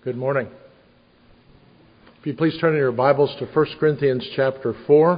Good morning. If you please turn in your Bibles to 1 Corinthians chapter 4.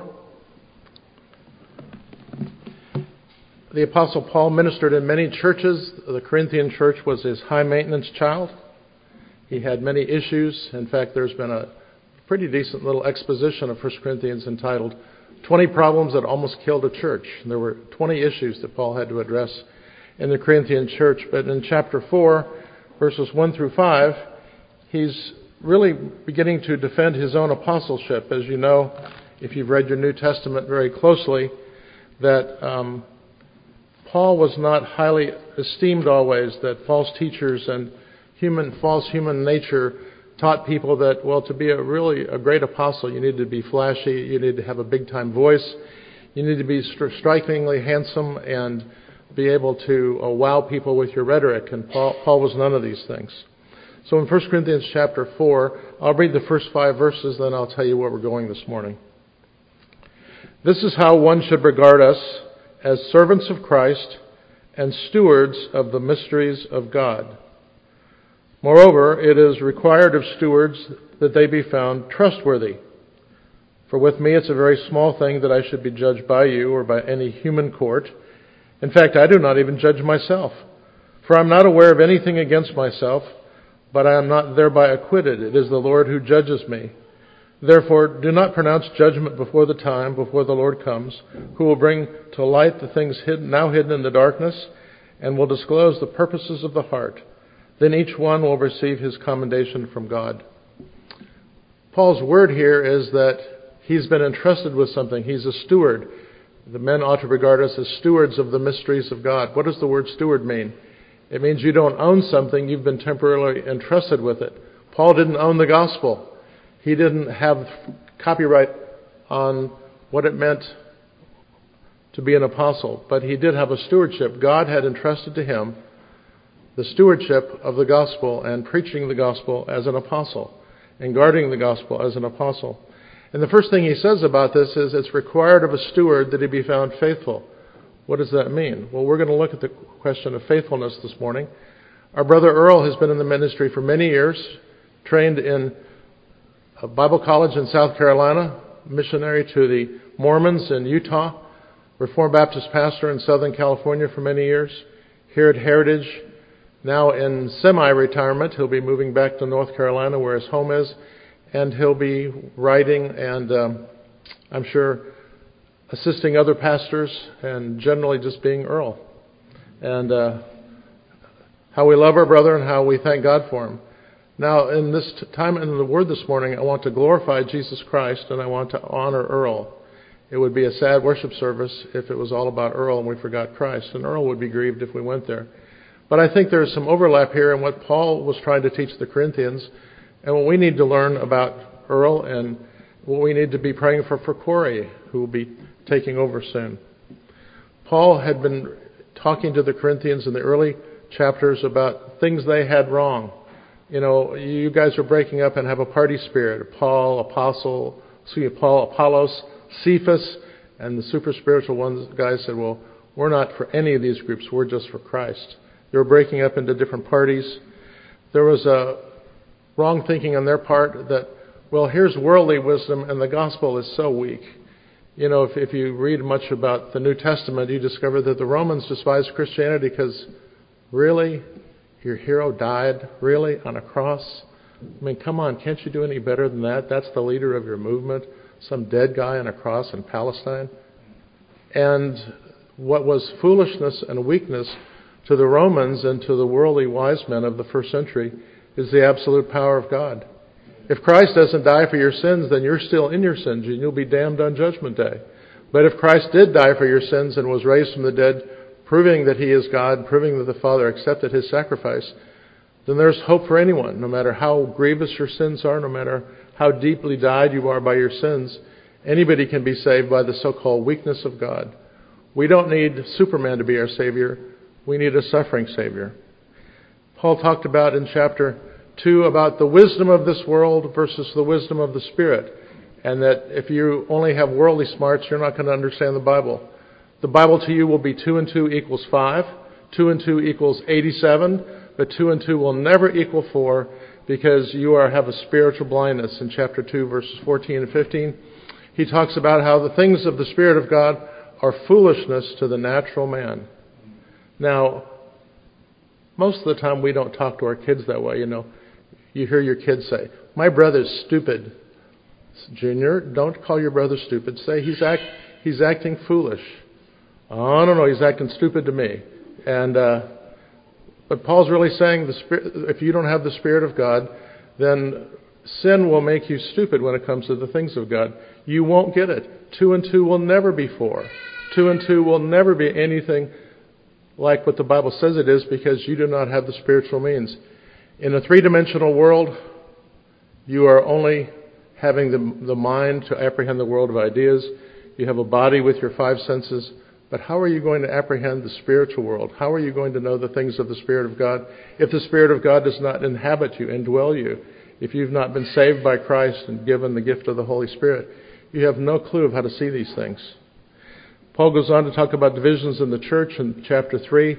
The Apostle Paul ministered in many churches. The Corinthian church was his high-maintenance child. He had many issues. In fact, there's been a pretty decent little exposition of 1 Corinthians entitled 20 Problems That Almost Killed a Church. And there were 20 issues that Paul had to address in the Corinthian church. But in chapter 4, verses 1 through 5, he's really beginning to defend his own apostleship. As you know, if you've read your New Testament very closely, that Paul was not highly esteemed always, that false teachers and false human nature taught people that, well, to be a great apostle, you need to be flashy, you need to have a big-time voice, you need to be strikingly handsome and be able to wow people with your rhetoric. And Paul was none of these things. So in 1 Corinthians chapter 4, I'll read the first 5 verses, then I'll tell you where we're going this morning. This is how one should regard us, as servants of Christ and stewards of the mysteries of God. Moreover, it is required of stewards that they be found trustworthy. For with me it's a very small thing that I should be judged by you or by any human court. In fact, I do not even judge myself, for I am not aware of anything against myself, but I am not thereby acquitted. It is the Lord who judges me. Therefore, do not pronounce judgment before the time, before the Lord comes, who will bring to light the things now hidden in the darkness, and will disclose the purposes of the heart. Then each one will receive his commendation from God. Paul's word here is that he's been entrusted with something. He's a steward. The men ought to regard us as stewards of the mysteries of God. What does the word steward mean? It means you don't own something, you've been temporarily entrusted with it. Paul didn't own the gospel. He didn't have copyright on what it meant to be an apostle, but he did have a stewardship. God had entrusted to him the stewardship of the gospel and preaching the gospel as an apostle and guarding the gospel as an apostle. And the first thing he says about this is it's required of a steward that he be found faithful. What does that mean? Well, we're going to look at the question of faithfulness this morning. Our brother Earl has been in the ministry for many years, trained in a Bible college in South Carolina, missionary to the Mormons in Utah, Reformed Baptist pastor in Southern California for many years, here at Heritage, now in semi-retirement. He'll be moving back to North Carolina where his home is, and he'll be writing and I'm sure assisting other pastors and generally just being Earl. And how we love our brother and how we thank God for him. Now, in this time in the Word this morning, I want to glorify Jesus Christ and I want to honor Earl. It would be a sad worship service if it was all about Earl and we forgot Christ. And Earl would be grieved if we went there. But I think there's some overlap here in what Paul was trying to teach the Corinthians and what we need to learn about Earl and what we need to be praying for Corey, who will be taking over soon. Paul had been talking to the Corinthians in the early chapters about things they had wrong. You know, you guys are breaking up and have a party spirit. Paul, Apollos, Cephas, and the super spiritual guys said, well, we're not for any of these groups. We're just for Christ. They were breaking up into different parties. There was a wrong thinking on their part that, well, here's worldly wisdom and the gospel is so weak. You know, if you read much about the New Testament, you discover that the Romans despised Christianity because, really? Your hero died? Really? On a cross? I mean, come on, can't you do any better than that? That's the leader of your movement? Some dead guy on a cross in Palestine? And what was foolishness and weakness to the Romans and to the worldly wise men of the first century is the absolute power of God. If Christ doesn't die for your sins, then you're still in your sins and you'll be damned on Judgment Day. But if Christ did die for your sins and was raised from the dead, proving that he is God, proving that the Father accepted his sacrifice, then there's hope for anyone, no matter how grievous your sins are, no matter how deeply dyed you are by your sins. Anybody can be saved by the so-called weakness of God. We don't need Superman to be our Savior. We need a suffering Savior. Paul talked about in chapter 2 about the wisdom of this world versus the wisdom of the Spirit. And that if you only have worldly smarts, you're not going to understand the Bible. The Bible to you will be 2 and 2 equals 5. 2 and 2 equals 87. But 2 and 2 will never equal 4. because you have a spiritual blindness. In chapter 2, verses 14 and 15, he talks about how the things of the Spirit of God are foolishness to the natural man. Now, most of the time we don't talk to our kids that way, You hear your kids say, "My brother's stupid." Junior, don't call your brother stupid. Say, he's acting foolish. Oh, no, he's acting stupid to me. But Paul's really saying, if you don't have the Spirit of God, then sin will make you stupid when it comes to the things of God. You won't get it. 2 and 2 will never be 4. 2 and 2 will never be anything like what the Bible says it is, because you do not have the spiritual means. In a three-dimensional world, you are only having the mind to apprehend the world of ideas. You have a body with your 5 senses. But how are you going to apprehend the spiritual world? How are you going to know the things of the Spirit of God if the Spirit of God does not inhabit you, indwell you? If you've not been saved by Christ and given the gift of the Holy Spirit, you have no clue of how to see these things. Paul goes on to talk about divisions in the church in chapter 3.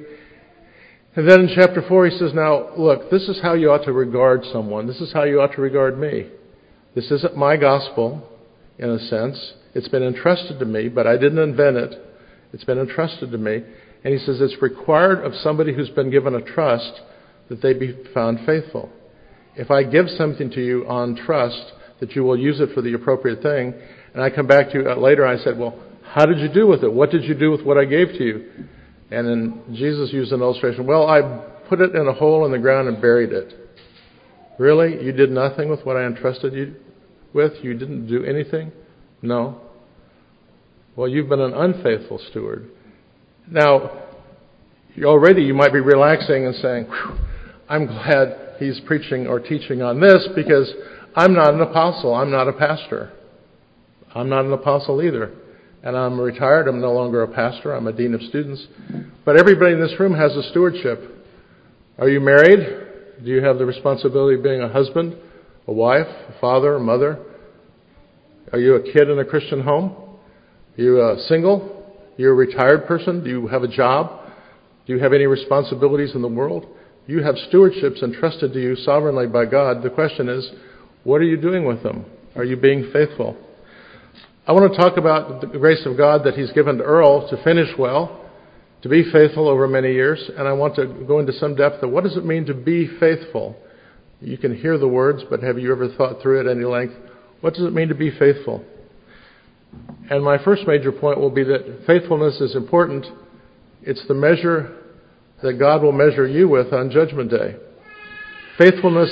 And then in chapter 4 he says, now, look, this is how you ought to regard someone. This is how you ought to regard me. This isn't my gospel, in a sense. It's been entrusted to me, but I didn't invent it. It's been entrusted to me. And he says it's required of somebody who's been given a trust that they be found faithful. If I give something to you on trust that you will use it for the appropriate thing, and I come back to you later and I said, well, how did you do with it? What did you do with what I gave to you? And then Jesus used an illustration. Well, I put it in a hole in the ground and buried it. Really? You did nothing with what I entrusted you with? You didn't do anything? No. Well, you've been an unfaithful steward. Now, you might be relaxing and saying, I'm glad he's preaching or teaching on this, because I'm not an apostle. I'm not a pastor. I'm not an apostle either. And I'm retired. I'm no longer a pastor. I'm a dean of students. But everybody in this room has a stewardship. Are you married? Do you have the responsibility of being a husband, a wife, a father, a mother? Are you a kid in a Christian home? Are you single? You're a retired person? Do you have a job? Do you have any responsibilities in the world? You have stewardships entrusted to you sovereignly by God. The question is, what are you doing with them? Are you being faithful? I want to talk about the grace of God that He's given to Earl to finish well, to be faithful over many years. And I want to go into some depth of what does it mean to be faithful? You can hear the words, but have you ever thought through it at any length? What does it mean to be faithful? And my first major point will be that faithfulness is important. It's the measure that God will measure you with on Judgment Day. Faithfulness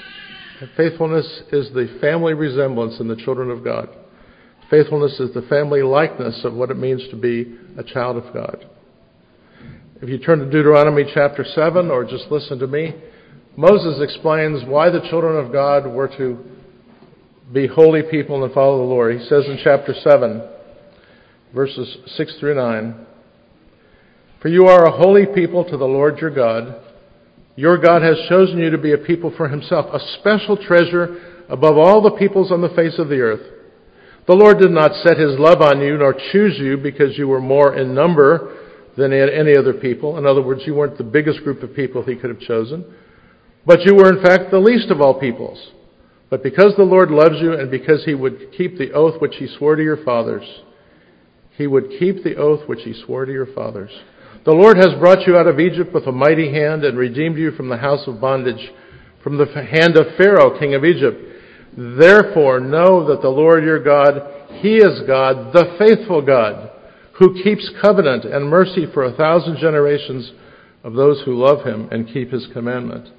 is the family resemblance in the children of God. Faithfulness is the family likeness of what it means to be a child of God. If you turn to Deuteronomy chapter 7, or just listen to me, Moses explains why the children of God were to be holy people and follow the Lord. He says in chapter 7, verses 6 through 9, "For you are a holy people to the Lord your God. Your God has chosen you to be a people for Himself, a special treasure above all the peoples on the face of the earth. The Lord did not set His love on you, nor choose you because you were more in number than any other people." In other words, you weren't the biggest group of people He could have chosen. "But you were in fact the least of all peoples. But because the Lord loves you, and because He would keep the oath which He swore to your fathers." He would keep the oath which He swore to your fathers. "The Lord has brought you out of Egypt with a mighty hand and redeemed you from the house of bondage, from the hand of Pharaoh, king of Egypt. Therefore know that the Lord your God, He is God, the faithful God, who keeps covenant and mercy for 1,000 generations of those who love Him and keep His commandment."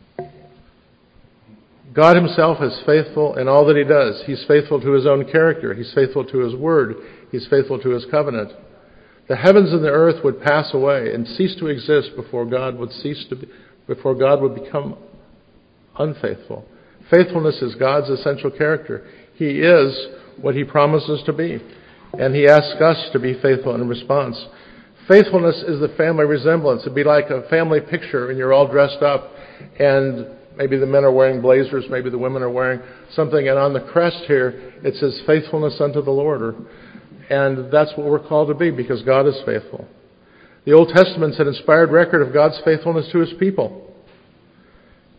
God Himself is faithful in all that He does. He's faithful to His own character. He's faithful to His word. He's faithful to His covenant. The heavens and the earth would pass away and cease to exist before God would become unfaithful. Faithfulness is God's essential character. He is what He promises to be, and He asks us to be faithful in response. Faithfulness is the family resemblance. It'd be like a family picture, and you're all dressed up, and maybe the men are wearing blazers, maybe the women are wearing something, and on the crest here it says faithfulness unto the Lord. And that's what we're called to be, because God is faithful. The Old Testament's an inspired record of God's faithfulness to His people.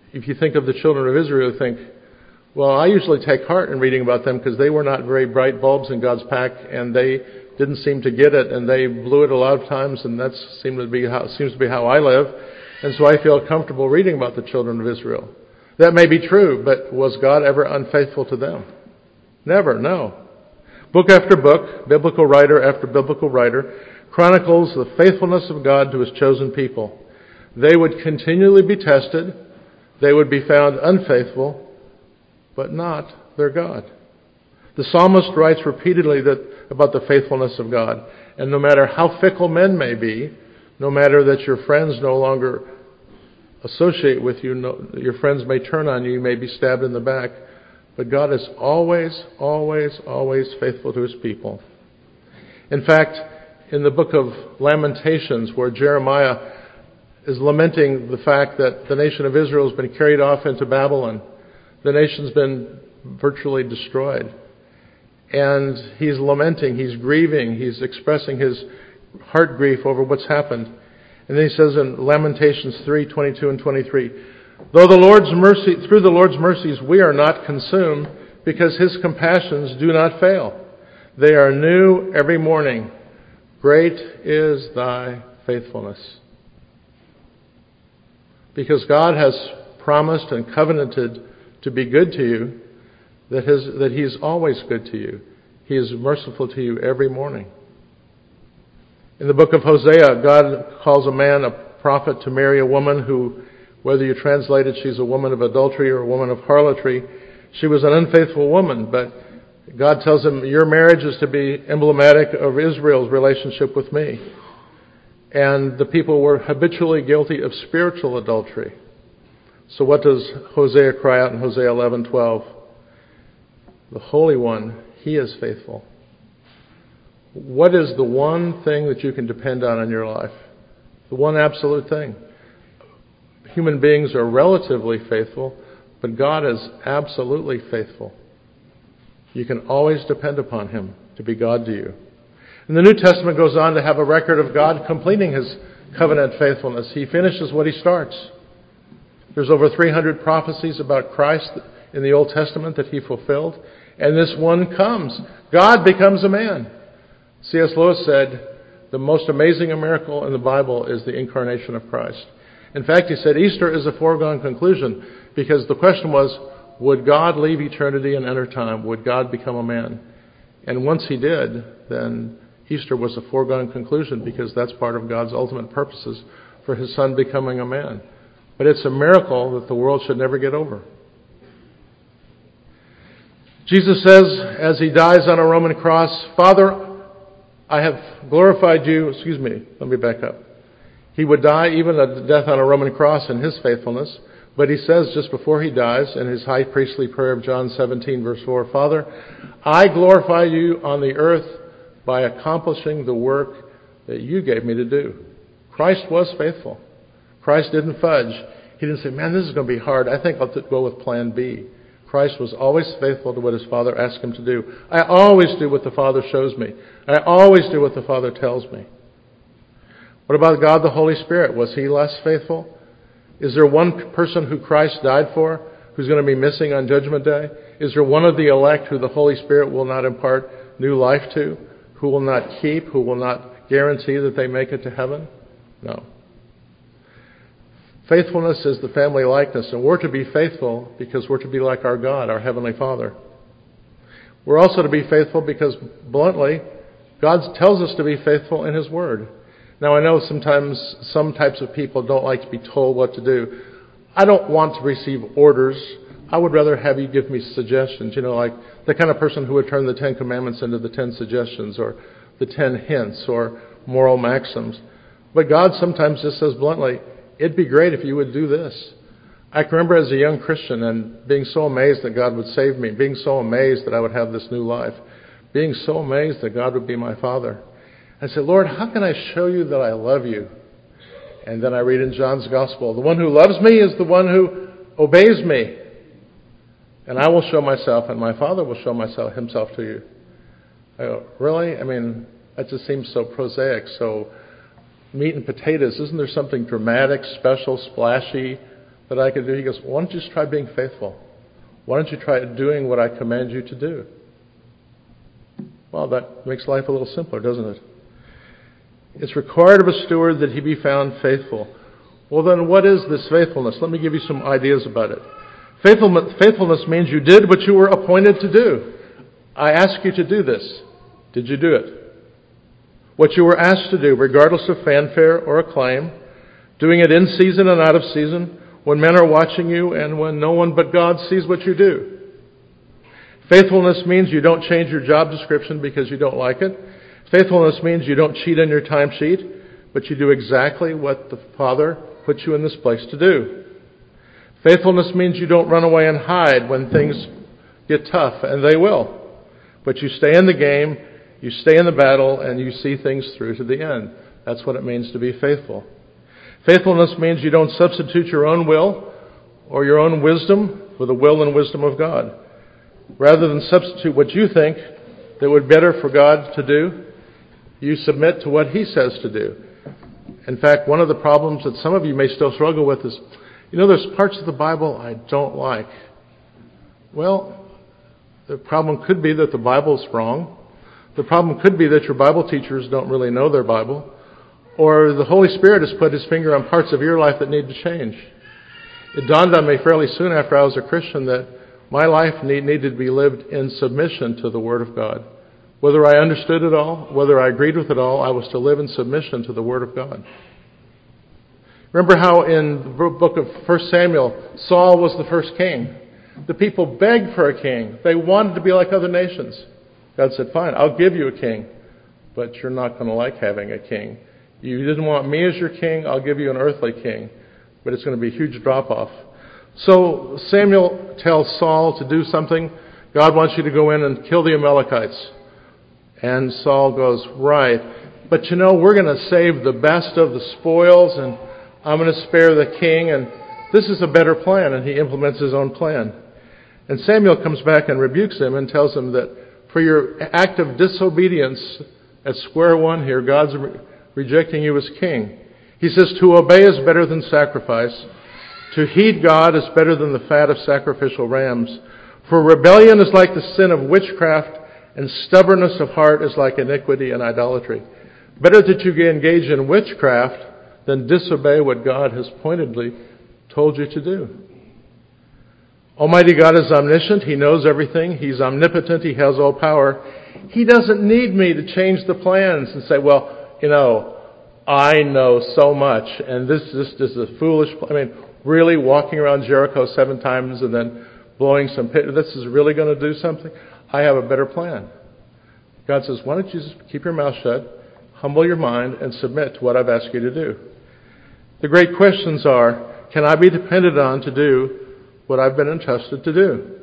if you think of the children of Israel, you think, well, I usually take heart in reading about them because they were not very bright bulbs in God's pack, and they didn't seem to get it, and they blew it a lot of times, and that seems to be how I live, and so I feel comfortable reading about the children of Israel. That may be true, but was God ever unfaithful to them? Never, no. Book after book, biblical writer after biblical writer, chronicles the faithfulness of God to His chosen people. They would continually be tested. They would be found unfaithful, but not their God. The psalmist writes repeatedly about the faithfulness of God. And no matter how fickle men may be, no matter that your friends no longer associate with you, your friends may turn on you, you may be stabbed in the back, but God is always, always, always faithful to His people. In fact, in the book of Lamentations, where Jeremiah is lamenting the fact that the nation of Israel has been carried off into Babylon, the nation's been virtually destroyed. And he's lamenting, he's grieving, he's expressing his heart grief over what's happened. And then he says in Lamentations 3:22 and 23, through the Lord's mercies we are not consumed, because His compassions do not fail. They are new every morning. Great is thy faithfulness. Because God has promised and covenanted to be good to you, that He is always good to you. He is merciful to you every morning. In the book of Hosea, God calls a man, a prophet, to marry a woman who, whether you translate it, she's a woman of adultery or a woman of harlotry, she was an unfaithful woman, but God tells him, your marriage is to be emblematic of Israel's relationship with me. And the people were habitually guilty of spiritual adultery. So what does Hosea cry out in Hosea 11:12? The Holy One, He is faithful. What is the one thing that you can depend on in your life? The one absolute thing. Human beings are relatively faithful, but God is absolutely faithful. You can always depend upon Him to be God to you. And the New Testament goes on to have a record of God completing His covenant faithfulness. He finishes what He starts. There's over 300 prophecies about Christ in the Old Testament that He fulfilled. And this one comes. God becomes a man. C.S. Lewis said, the most amazing miracle in the Bible is the incarnation of Christ. In fact, he said Easter is a foregone conclusion, because the question was, would God leave eternity and enter time? Would God become a man? And once He did, then Easter was a foregone conclusion, because that's part of God's ultimate purposes for His Son becoming a man. But it's a miracle that the world should never get over. Jesus says, as He dies on a Roman cross, Father, I have glorified you. Let me back up. He would die even a death on a Roman cross in His faithfulness. But He says just before He dies in His high priestly prayer of John 17, verse 4, Father, I glorify you on the earth by accomplishing the work that you gave me to do. Christ was faithful. Christ didn't fudge. He didn't say, man, this is going to be hard. I think I'll go with plan B. Christ was always faithful to what His Father asked Him to do. I always do what the Father shows me. I always do what the Father tells me. What about God the Holy Spirit? Was He less faithful? Is there one person who Christ died for who's going to be missing on Judgment Day? Is there one of the elect who the Holy Spirit will not impart new life to, who will not keep, who will not guarantee that they make it to heaven? No. Faithfulness is the family likeness, and we're to be faithful because we're to be like our God, our Heavenly Father. We're also to be faithful because, bluntly, God tells us to be faithful in His Word. Now, I know sometimes some types of people don't like to be told what to do. I don't want to receive orders. I would rather have you give me suggestions, like the kind of person who would turn the 10 Commandments into the 10 suggestions or the 10 hints or moral maxims. But God sometimes just says bluntly, it'd be great if you would do this. I can remember as a young Christian and being so amazed that God would save me, being so amazed that I would have this new life, being so amazed that God would be my Father. I said, Lord, how can I show you that I love you? And then I read in John's Gospel, the one who loves me is the one who obeys me. And I will show myself, and my Father will show Himself to you. I go, really? That just seems so prosaic, so meat and potatoes. Isn't there something dramatic, special, splashy, that I could do. He goes, why don't you just try being faithful? Why don't you try doing what I command you to do? Well, that makes life a little simpler, doesn't it? It's required of a steward that he be found faithful. Well, then what is this faithfulness? Let me give you some ideas about it. Faithfulness means you did what you were appointed to do. I ask you to do this. Did you do it? What you were asked to do, regardless of fanfare or acclaim, doing it in season and out of season, when men are watching you and when no one but God sees what you do. Faithfulness means you don't change your job description because you don't like it. Faithfulness means you don't cheat on your timesheet, but you do exactly what the Father put you in this place to do. Faithfulness means you don't run away and hide when things get tough, and they will. But you stay in the game, you stay in the battle, and you see things through to the end. That's what it means to be faithful. Faithfulness means you don't substitute your own will or your own wisdom for the will and wisdom of God. Rather than substitute what you think that would be better for God to do, you submit to what He says to do. In fact, one of the problems that some of you may still struggle with is, there's parts of the Bible I don't like. Well, the problem could be that the Bible's wrong. The problem could be that your Bible teachers don't really know their Bible. Or the Holy Spirit has put His finger on parts of your life that need to change. It dawned on me fairly soon after I was a Christian that my life needed to be lived in submission to the Word of God. Whether I understood it all, whether I agreed with it all, I was to live in submission to the Word of God. Remember how in the book of 1 Samuel, Saul was the first king. The people begged for a king. They wanted to be like other nations. God said, fine, I'll give you a king, but you're not going to like having a king. You didn't want me as your king, I'll give you an earthly king, but it's going to be a huge drop-off. So Samuel tells Saul to do something. God wants you to go in and kill the Amalekites. And Saul goes, right, but we're going to save the best of the spoils, and I'm going to spare the king, and this is a better plan, and he implements his own plan. And Samuel comes back and rebukes him and tells him that for your act of disobedience at square one here, God's rejecting you as king. He says to obey is better than sacrifice. To heed God is better than the fat of sacrificial rams. For rebellion is like the sin of witchcraft, and stubbornness of heart is like iniquity and idolatry. Better that you engage in witchcraft than disobey what God has pointedly told you to do. Almighty God is omniscient. He knows everything. He's omnipotent. He has all power. He doesn't need me to change the plans and say, well, I know so much, and this is a foolish plan. Really walking around Jericho 7 times and then blowing some pit, this is really going to do something? I have a better plan. God says, why don't you just keep your mouth shut, humble your mind, and submit to what I've asked you to do? The great questions are, can I be depended on to do what I've been entrusted to do?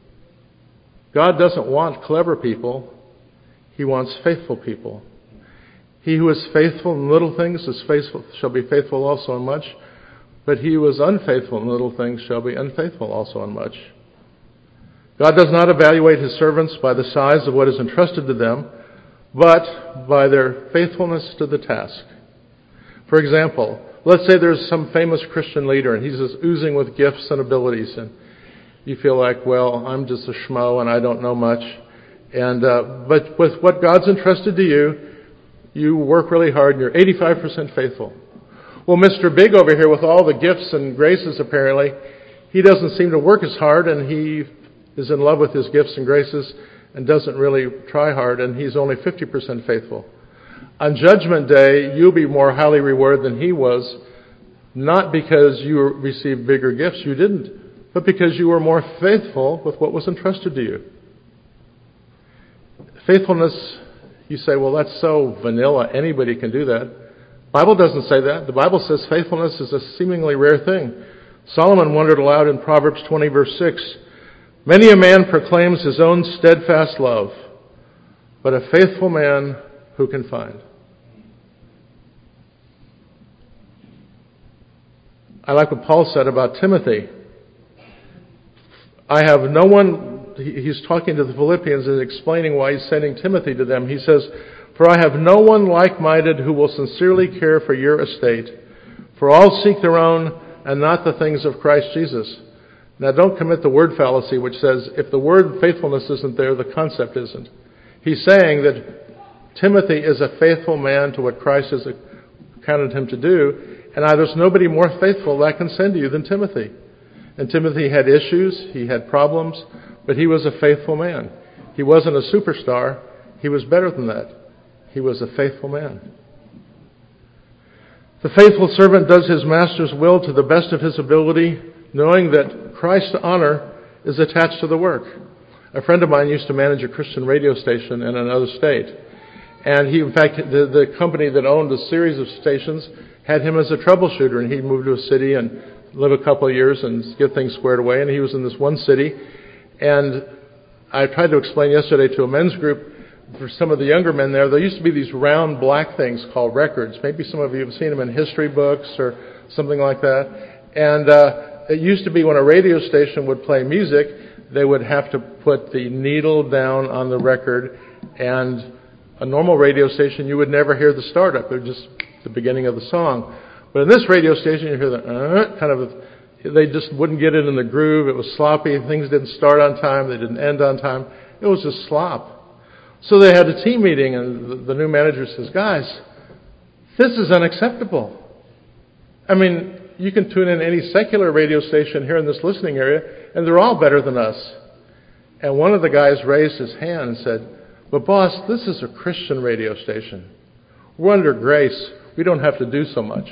God doesn't want clever people. He wants faithful people. He who is faithful in little things shall be faithful also in much, but he who is unfaithful in little things shall be unfaithful also in much. God does not evaluate His servants by the size of what is entrusted to them, but by their faithfulness to the task. For example, let's say there's some famous Christian leader and he's just oozing with gifts and abilities, and you feel like, well, I'm just a schmo and I don't know much. But with what God's entrusted to you, you work really hard and you're 85% faithful. Well, Mr. Big over here with all the gifts and graces apparently, he doesn't seem to work as hard, and he is in love with his gifts and graces and doesn't really try hard, and he's only 50% faithful. On Judgment Day, you'll be more highly rewarded than he was, not because you received bigger gifts, you didn't, but because you were more faithful with what was entrusted to you. Faithfulness, you say, well, that's so vanilla, anybody can do that. The Bible doesn't say that. The Bible says faithfulness is a seemingly rare thing. Solomon wondered aloud in Proverbs 20, verse 6, many a man proclaims his own steadfast love, but a faithful man who can find? I like what Paul said about Timothy. I have no one, he's talking to the Philippians and explaining why he's sending Timothy to them. He says, for I have no one like-minded who will sincerely care for your estate. For all seek their own, and not the things of Christ Jesus. Now, don't commit the word fallacy, which says if the word faithfulness isn't there, the concept isn't. He's saying that Timothy is a faithful man to what Christ has counted him to do, and there's nobody more faithful that I can send to you than Timothy. And Timothy had issues, he had problems, but he was a faithful man. He wasn't a superstar, he was better than that. He was a faithful man. The faithful servant does his master's will to the best of his ability, knowing that Christ's honor is attached to the work. A friend of mine used to manage a Christian radio station in another state. And he, in fact, the company that owned a series of stations had him as a troubleshooter, and he'd move to a city and live a couple of years and get things squared away. And he was in this one city. And I tried to explain yesterday to a men's group, for some of the younger men there used to be these round black things called records. Maybe some of you have seen them in history books or something like that. And it used to be when a radio station would play music, they would have to put the needle down on the record, and a normal radio station, you would never hear the startup. It was just the beginning of the song. But in this radio station, you hear the they just wouldn't get it in the groove. It was sloppy. Things didn't start on time. They didn't end on time. It was just slop. So they had a team meeting, and the new manager says, guys, this is unacceptable. I mean, you can tune in any secular radio station here in this listening area, and they're all better than us. And one of the guys raised his hand and said, but boss, this is a Christian radio station. We're under grace. We don't have to do so much.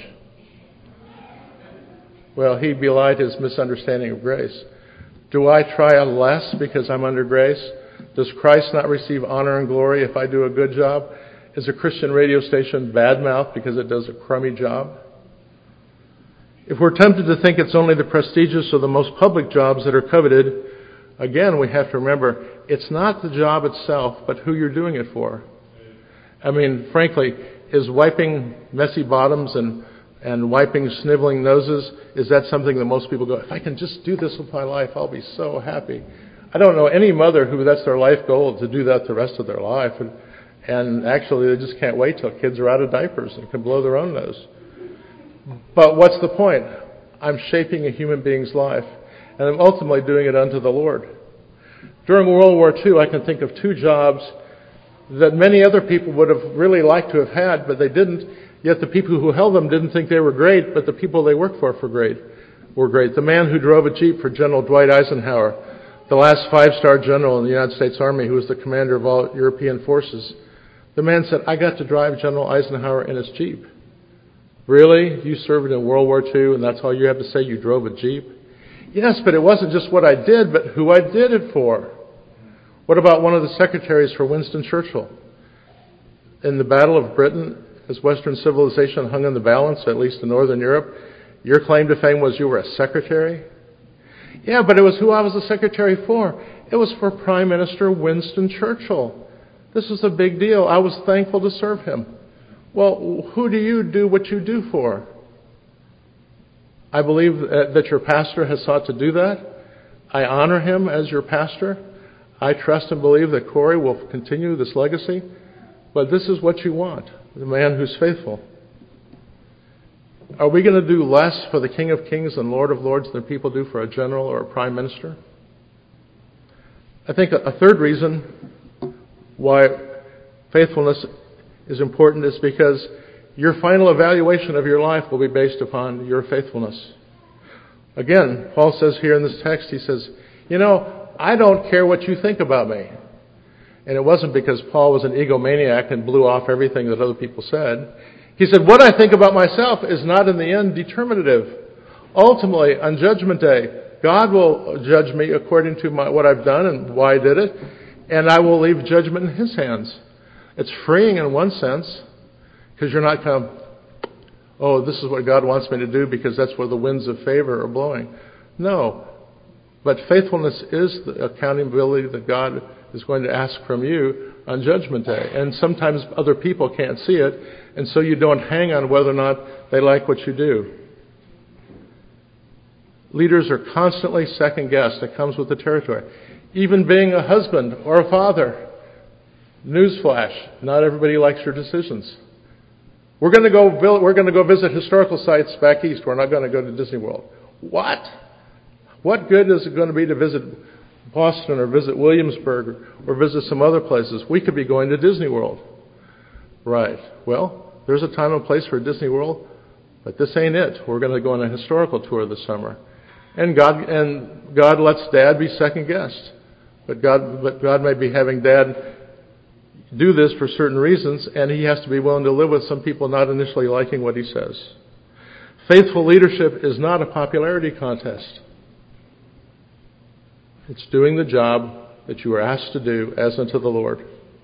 Well, he belied his misunderstanding of grace. Do I try less because I'm under grace? Does Christ not receive honor and glory if I do a good job? Is a Christian radio station bad-mouthed because it does a crummy job? If we're tempted to think it's only the prestigious or the most public jobs that are coveted, again, we have to remember, it's not the job itself, but who you're doing it for. I mean, frankly, is wiping messy bottoms and wiping sniveling noses, is that something that most people go, if I can just do this with my life, I'll be so happy. I don't know any mother who that's their life goal, to do that the rest of their life. And actually, they just can't wait till kids are out of diapers and can blow their own nose. But what's the point? I'm shaping a human being's life, and I'm ultimately doing it unto the Lord. During World War II, I can think of two jobs that many other people would have really liked to have had, but they didn't. Yet the people who held them didn't think they were great, but the people they worked for were great. The man who drove a Jeep for General Dwight Eisenhower, the last 5-star general in the United States Army, who was the commander of all European forces, the man said, I got to drive General Eisenhower in his Jeep. Really? You served in World War II, and that's all you have to say? You drove a Jeep? Yes, but it wasn't just what I did, but who I did it for. What about one of the secretaries for Winston Churchill? In the Battle of Britain, as Western civilization hung in the balance, at least in Northern Europe, your claim to fame was you were a secretary? Yeah, but it was who I was a secretary for. It was for Prime Minister Winston Churchill. This was a big deal. I was thankful to serve him. Well, who do you do what you do for? I believe that your pastor has sought to do that. I honor him as your pastor. I trust and believe that Corey will continue this legacy. But this is what you want, the man who's faithful. Are we going to do less for the King of Kings and Lord of Lords than people do for a general or a prime minister? I think a third reason why faithfulness is important is because your final evaluation of your life will be based upon your faithfulness. Again, Paul says here in this text, he says, I don't care what you think about me. And it wasn't because Paul was an egomaniac and blew off everything that other people said. He said, what I think about myself is not in the end determinative. Ultimately, on Judgment Day, God will judge me according to what I've done and why I did it, and I will leave judgment in His hands. It's freeing in one sense, because you're not kind of, this is what God wants me to do because that's where the winds of favor are blowing. No. But faithfulness is the accountability that God is going to ask from you on Judgment Day. And sometimes other people can't see it, and so you don't hang on whether or not they like what you do. Leaders are constantly second-guessed. It comes with the territory. Even being a husband or a father. Newsflash, not everybody likes your decisions. We're going to go visit historical sites back east. We're not going to go to Disney World. What? What good is it going to be to visit Boston or visit Williamsburg or visit some other places? We could be going to Disney World. Right. Well, there's a time and place for Disney World, but this ain't it. We're going to go on a historical tour this summer. And God lets Dad be second guest. But God may be having Dad do this for certain reasons, and he has to be willing to live with some people not initially liking what he says. Faithful leadership is not a popularity contest. It's doing the job that you are asked to do as unto the Lord.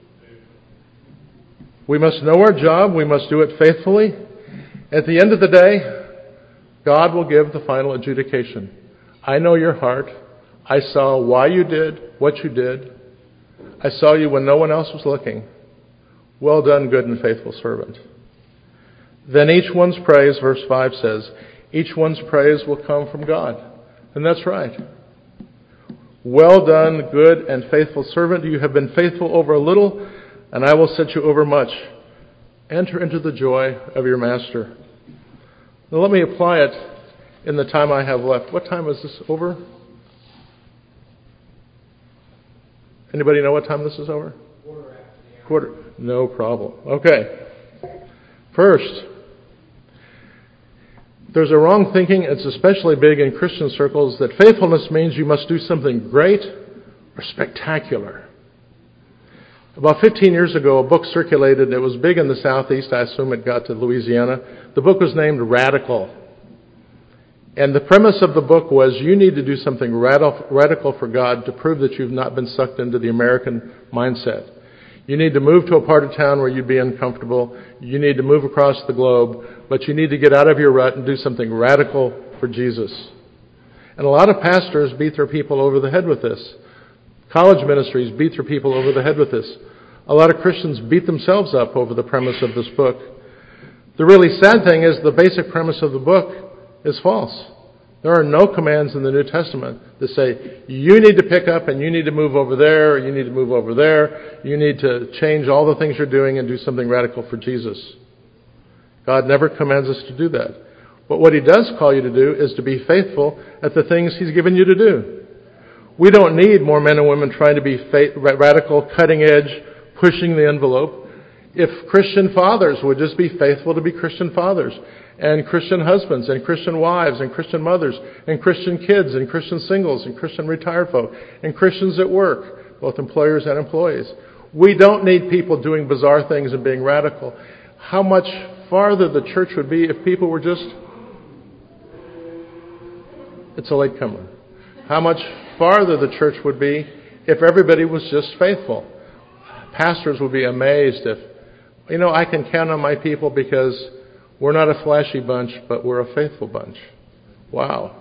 We must know our job. We must do it faithfully. At the end of the day, God will give the final adjudication. I know your heart. I saw why you did what you did. I saw you when no one else was looking. Well done, good and faithful servant. Then each one's praise, verse 5 says, each one's praise will come from God. And that's right. Well done, good and faithful servant. You have been faithful over a little, and I will set you over much. Enter into the joy of your master. Now let me apply it in the time I have left. What time is this over? Anybody know what time this is over? Quarter. No problem. Okay. First, there's a wrong thinking, it's especially big in Christian circles, that faithfulness means you must do something great or spectacular. About 15 years ago, a book circulated. It was big in the Southeast. I assume it got to Louisiana. The book was named Radical. And the premise of the book was you need to do something radical for God to prove that you've not been sucked into the American mindset. You need to move to a part of town where you'd be uncomfortable. You need to move across the globe. But you need to get out of your rut and do something radical for Jesus. And a lot of pastors beat their people over the head with this. College ministries beat their people over the head with this. A lot of Christians beat themselves up over the premise of this book. The really sad thing is the basic premise of the book is false. There are no commands in the New Testament that say, you need to pick up and you need to move over there, or you need to move over there, you need to change all the things you're doing and do something radical for Jesus. God never commands us to do that. But what He does call you to do is to be faithful at the things He's given you to do. We don't need more men and women trying to be radical, cutting edge, pushing the envelope. If Christian fathers would just be faithful to be Christian fathers, and Christian husbands, and Christian wives, and Christian mothers, and Christian kids, and Christian singles, and Christian retired folk, and Christians at work, both employers and employees. We don't need people doing bizarre things and being radical. How much farther the church would be if people were just... It's a latecomer. How much farther the church would be if everybody was just faithful. Pastors would be amazed if, I can count on my people because we're not a flashy bunch, but we're a faithful bunch. Wow.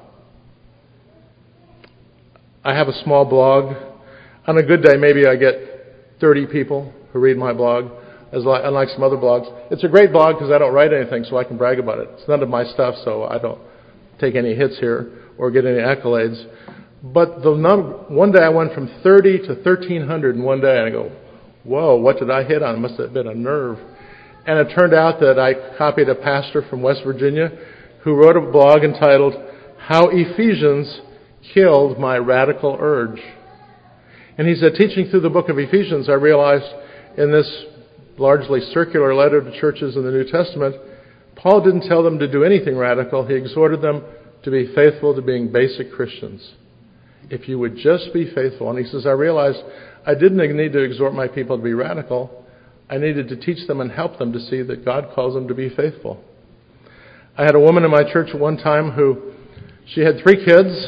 I have a small blog. On a good day, maybe I get 30 people who read my blog, unlike some other blogs. It's a great blog because I don't write anything, so I can brag about it. It's none of my stuff, so I don't take any hits here or get any accolades. But one day I went from 30 to 1,300 in one day, and I go, whoa, what did I hit on? It must have been a nerve. And it turned out that I copied a pastor from West Virginia who wrote a blog entitled, How Ephesians Killed My Radical Urge. And he said, teaching through the book of Ephesians, I realized in this largely circular letter to churches in the New Testament, Paul didn't tell them to do anything radical. He exhorted them to be faithful to being basic Christians. If you would just be faithful. And he says, I realized I didn't need to exhort my people to be radical. I needed to teach them and help them to see that God calls them to be faithful. I had a woman in my church at one time who, she had 3 kids.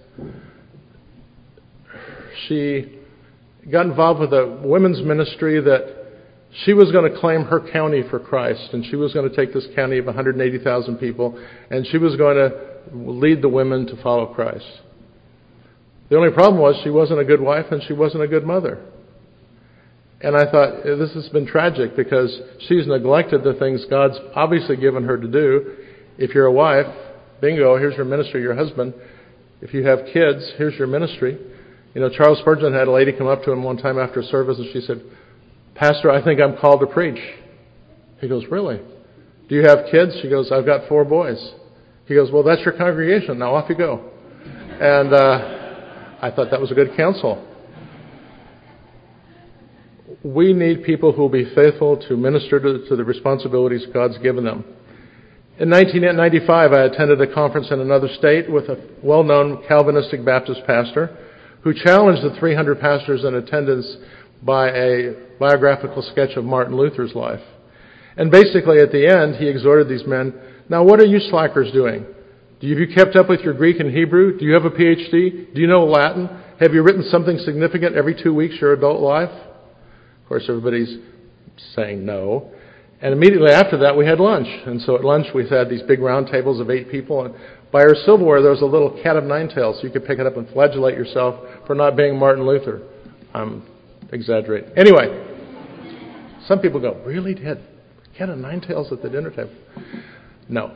She got involved with a women's ministry that she was going to claim her county for Christ, and she was going to take this county of 180,000 people, and she was going to lead the women to follow Christ. The only problem was she wasn't a good wife and she wasn't a good mother. And I thought, this has been tragic because she's neglected the things God's obviously given her to do. If you're a wife, bingo, here's your ministry, your husband. If you have kids, here's your ministry. Charles Spurgeon had a lady come up to him one time after service and she said, Pastor, I think I'm called to preach. He goes, really? Do you have kids? She goes, I've got 4 boys. He goes, well, that's your congregation. Now off you go. And I thought that was a good counsel. We need people who will be faithful to minister to the responsibilities God's given them. In 1995, I attended a conference in another state with a well-known Calvinistic Baptist pastor who challenged the 300 pastors in attendance by a biographical sketch of Martin Luther's life. And basically, at the end, he exhorted these men, now what are you slackers doing? Have you kept up with your Greek and Hebrew? Do you have a PhD? Do you know Latin? Have you written something significant every 2 weeks your adult life? Of course, everybody's saying no. And immediately after that, we had lunch. And so at lunch, we had these big round tables of 8 people. And by our silverware, there was a little cat of 9 tails, so you could pick it up and flagellate yourself for not being Martin Luther. I'm exaggerating. Anyway, some people go, really, Dad? Cat of 9 tails at the dinner table? No.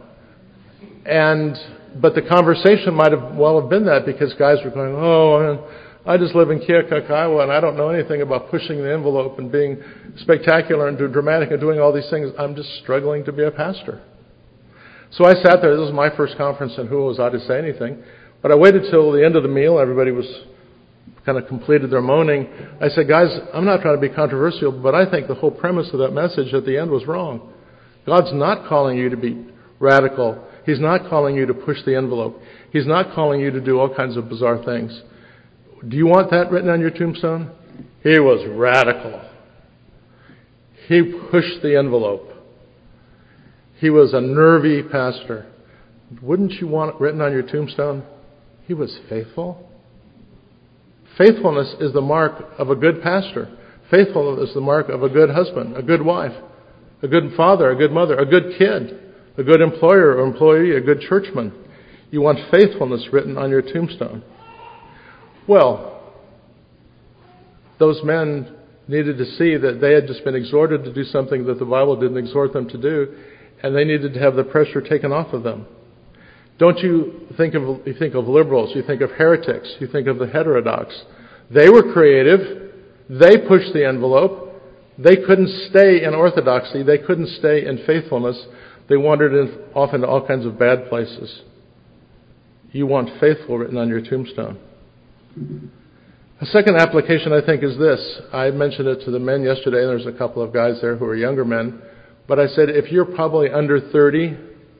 But the conversation might have well have been that because guys were going, oh, I just live in Keokuk, Iowa, and I don't know anything about pushing the envelope and being spectacular and dramatic and doing all these things. I'm just struggling to be a pastor. So I sat there. This was my first conference, and who was I to say anything? But I waited till the end of the meal. Everybody was kind of completed their moaning. I said, guys, I'm not trying to be controversial, but I think the whole premise of that message at the end was wrong. God's not calling you to be radical. He's not calling you to push the envelope. He's not calling you to do all kinds of bizarre things. Do you want that written on your tombstone? He was radical. He pushed the envelope. He was a nervy pastor. Wouldn't you want it written on your tombstone? He was faithful. Faithfulness is the mark of a good pastor. Faithfulness is the mark of a good husband, a good wife, a good father, a good mother, a good kid, a good employer or employee, a good churchman. You want faithfulness written on your tombstone. Well, those men needed to see that they had just been exhorted to do something that the Bible didn't exhort them to do, and they needed to have the pressure taken off of them. Don't you think of liberals, you think of heretics, you think of the heterodox. They were creative. They pushed the envelope. They couldn't stay in orthodoxy. They couldn't stay in faithfulness. They wandered off into all kinds of bad places. You want faithful written on your tombstone. A second application, I think, is this. I mentioned it to the men yesterday, and there's a couple of guys there who are younger men. But I said, if you're probably under 30,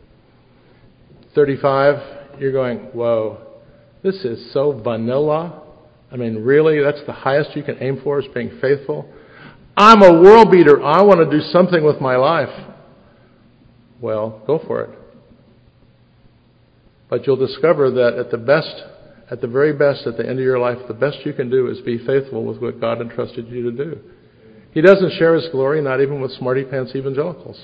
35, you're going, whoa, this is so vanilla. I mean, really, that's the highest you can aim for is being faithful? I'm a world beater. I want to do something with my life. Well, go for it. But you'll discover that at the very best, at the end of your life, the best you can do is be faithful with what God entrusted you to do. He doesn't share His glory, not even with smarty-pants evangelicals,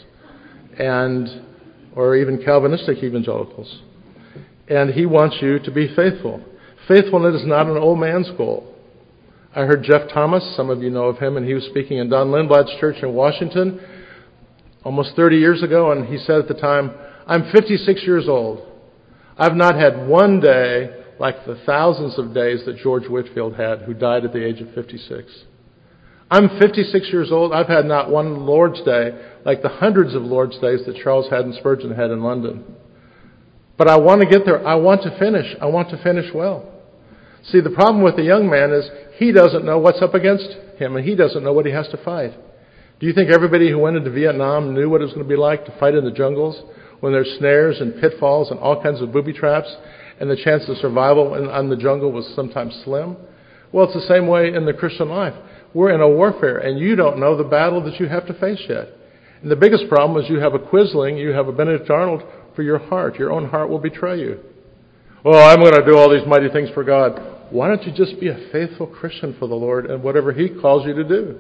or even Calvinistic evangelicals. And He wants you to be faithful. Faithfulness is not an old man's goal. I heard Jeff Thomas, some of you know of him, and he was speaking in Don Lindblad's church in Washington almost 30 years ago, and he said at the time, I'm 56 years old. I've not had one day like the thousands of days that George Whitefield had, who died at the age of 56. I'm 56 years old. I've had not one Lord's Day like the hundreds of Lord's Days that Charles Haddon Spurgeon had in London. But I want to get there. I want to finish. I want to finish well. See, the problem with the young man is he doesn't know what's up against him, and he doesn't know what he has to fight. Do you think everybody who went into Vietnam knew what it was going to be like to fight in the jungles when there's snares and pitfalls and all kinds of booby traps, and the chance of survival in the jungle was sometimes slim? Well, it's the same way in the Christian life. We're in a warfare, and you don't know the battle that you have to face yet. And the biggest problem is you have a Quisling, you have a Benedict Arnold for your heart. Your own heart will betray you. Oh, I'm going to do all these mighty things for God. Why don't you just be a faithful Christian for the Lord and whatever He calls you to do?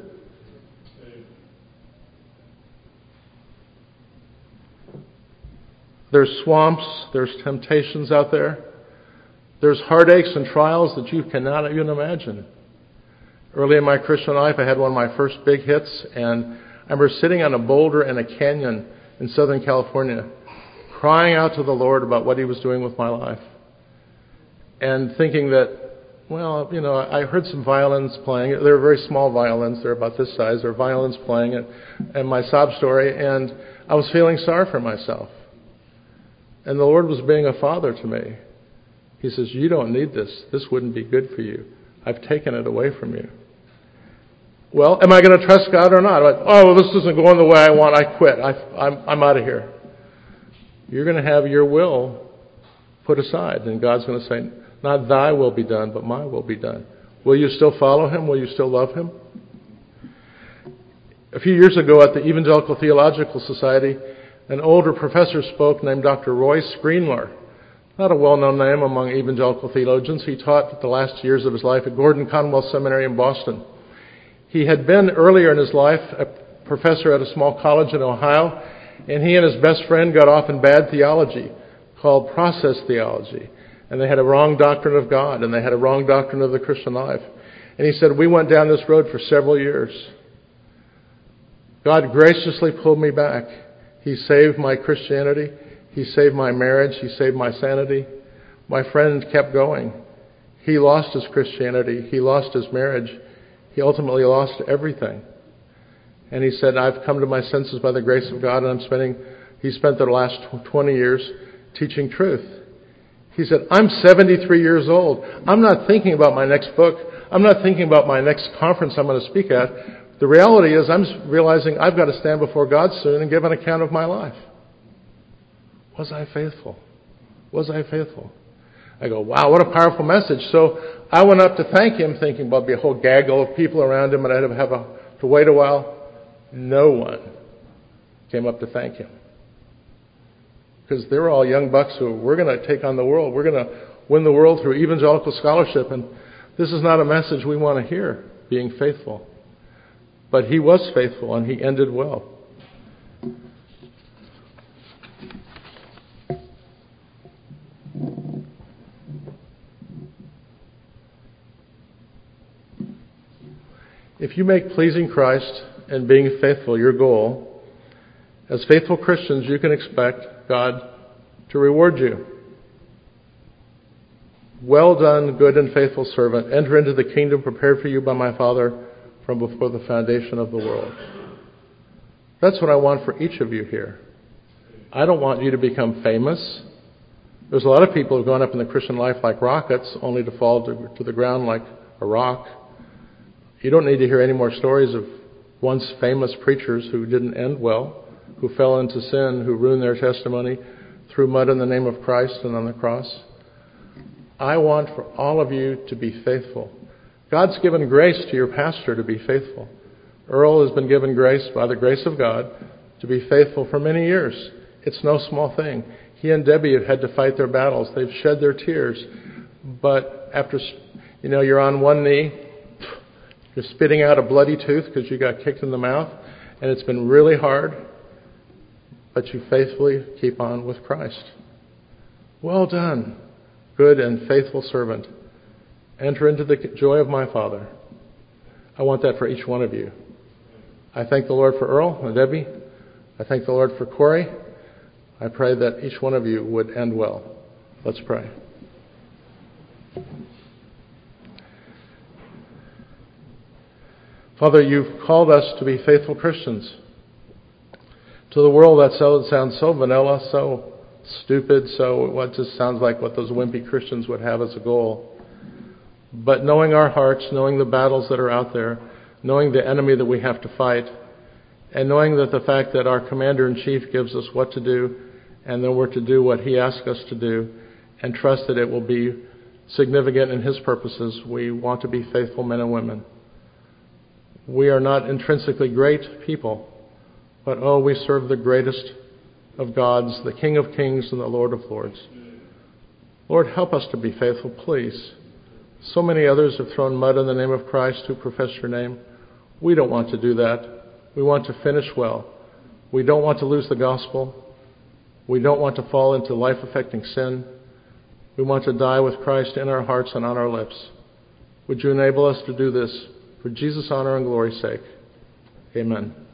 There's swamps, there's temptations out there. There's heartaches and trials that you cannot even imagine. Early in my Christian life, I had one of my first big hits, and I remember sitting on a boulder in a canyon in Southern California, crying out to the Lord about what He was doing with my life. And thinking that, well, I heard some violins playing. They're very small violins. They're about this size. They're violins playing it, and my sob story. And I was feeling sorry for myself. And the Lord was being a father to me. He says, you don't need this. This wouldn't be good for you. I've taken it away from you. Well, am I going to trust God or not? This isn't going the way I want. I quit. I'm out of here. You're going to have your will put aside. And God's going to say, not thy will be done, but my will be done. Will you still follow him? Will you still love him? A few years ago at the Evangelical Theological Society, an older professor spoke named Dr. Royce Greenler. Not a well-known name among evangelical theologians. He taught the last years of his life at Gordon Conwell Seminary in Boston. He had been earlier in his life a professor at a small college in Ohio, and he and his best friend got off in bad theology called process theology. And they had a wrong doctrine of God, and they had a wrong doctrine of the Christian life. And he said, we went down this road for several years. God graciously pulled me back. He saved my Christianity. He saved my marriage. He saved my sanity. My friend kept going. He lost his Christianity. He lost his marriage. He ultimately lost everything. And he said, I've come to my senses by the grace of God, and he spent the last 20 years teaching truth. He said, I'm 73 years old. I'm not thinking about my next book. I'm not thinking about my next conference I'm going to speak at. The reality is I'm realizing I've got to stand before God soon and give an account of my life. Was I faithful? Was I faithful? I go, wow, what a powerful message. So I went up to thank him, thinking, well, there'll be a whole gaggle of people around him, and I'd have to wait a while. No one came up to thank him. Because they were all young bucks who we're going to take on the world. We're going to win the world through evangelical scholarship. And this is not a message we want to hear, being faithful. But he was faithful, and he ended well. If you make pleasing Christ and being faithful your goal, as faithful Christians, you can expect God to reward you. Well done, good and faithful servant. Enter into the kingdom prepared for you by my Father from before the foundation of the world. That's what I want for each of you here. I don't want you to become famous. There's a lot of people who've gone up in the Christian life like rockets, only to fall to the ground like a rock. You don't need to hear any more stories of once famous preachers who didn't end well, who fell into sin, who ruined their testimony, threw mud in the name of Christ and on the cross. I want for all of you to be faithful. God's given grace to your pastor to be faithful. Earl has been given grace by the grace of God to be faithful for many years. It's no small thing. He and Debbie have had to fight their battles. They've shed their tears. But after, you're on one knee, you're spitting out a bloody tooth because you got kicked in the mouth, and it's been really hard, but you faithfully keep on with Christ. Well done, good and faithful servant. Enter into the joy of my Father. I want that for each one of you. I thank the Lord for Earl and Debbie. I thank the Lord for Corey. I pray that each one of you would end well. Let's pray. Father, you've called us to be faithful Christians. To the world, that sounds so vanilla, so stupid, so what just sounds like what those wimpy Christians would have as a goal. But knowing our hearts, knowing the battles that are out there, knowing the enemy that we have to fight, and knowing that the fact that our Commander-in-Chief gives us what to do, and then we're to do what he asks us to do, and trust that it will be significant in his purposes, we want to be faithful men and women. We are not intrinsically great people, but we serve the greatest of gods, the King of Kings and the Lord of Lords. Lord, help us to be faithful, please. So many others have thrown mud in the name of Christ who profess your name. We don't want to do that. We want to finish well. We don't want to lose the gospel. We don't want to fall into life-affecting sin. We want to die with Christ in our hearts and on our lips. Would you enable us to do this for Jesus' honor and glory's sake? Amen.